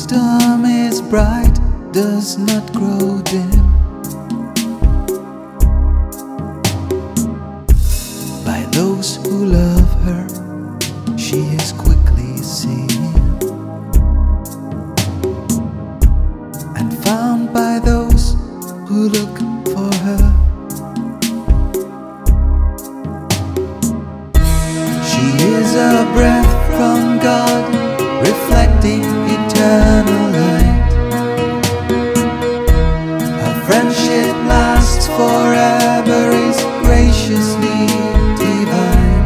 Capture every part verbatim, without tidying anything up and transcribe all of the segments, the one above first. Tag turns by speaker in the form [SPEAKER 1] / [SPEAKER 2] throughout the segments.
[SPEAKER 1] Wisdom is bright, does not grow dim. By those who love her, she is quickly seen and found by those who look for her. She is a breath from God, reflecting eternal light. Her friendship lasts forever, is graciously divine.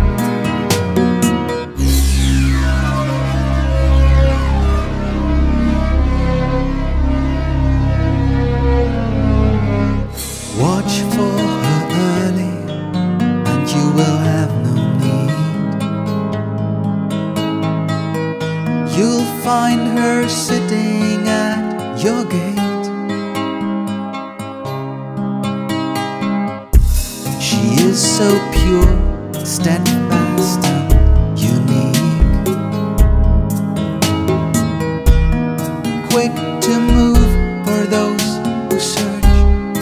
[SPEAKER 1] Watch for her early, and you will have no need. You'll find her sitting at your gate. She is so pure, steadfast and unique, quick to move for those who search.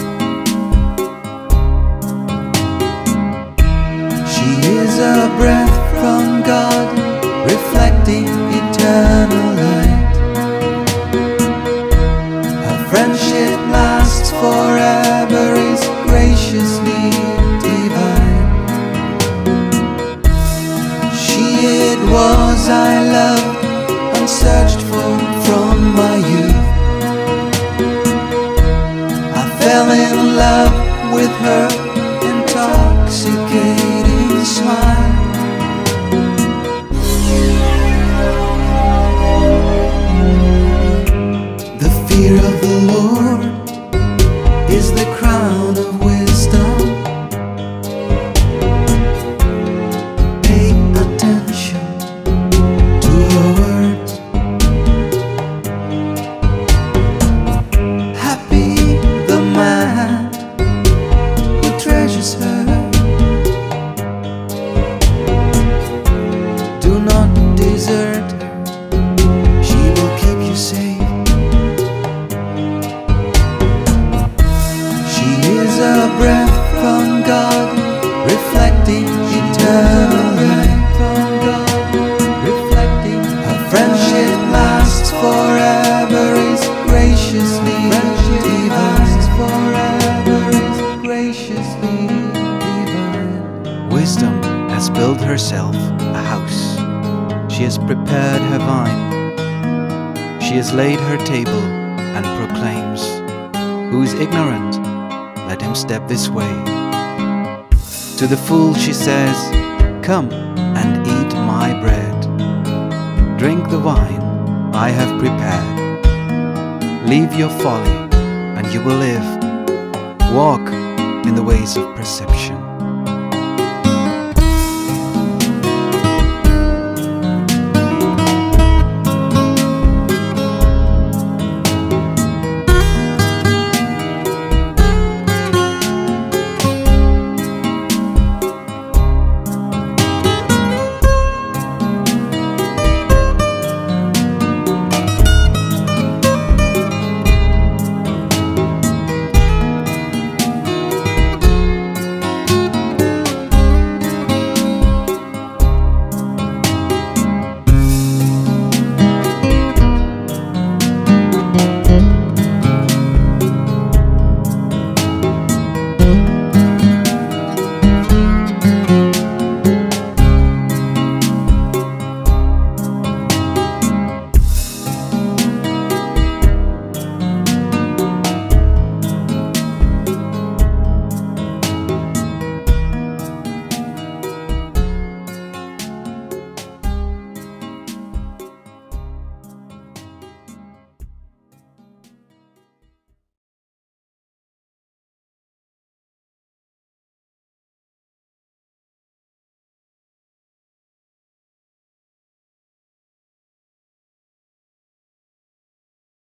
[SPEAKER 1] She is a breath from God, reflecting eternal light. Her friendship lasts forever, is graciously divine. She it was I loved and searched for from my youth. I fell in love with her intoxicating smile. The fear of the Lord is the crown of wisdom. Pay attention to her words. Happy the man who treasures her. Do not desert her, she will keep you safe. She is a breath from God, reflecting eternal light. Reflecting her friendship lasts forever, is graciously divine. Forever, is graciously divine.
[SPEAKER 2] Wisdom has built herself a house. She has prepared her vine. She has laid her table and proclaims, "Who is ignorant? Let him step this way." To the fool she says, "Come and eat my bread. Drink the wine I have prepared. Leave your folly and you will live. Walk in the ways of perception."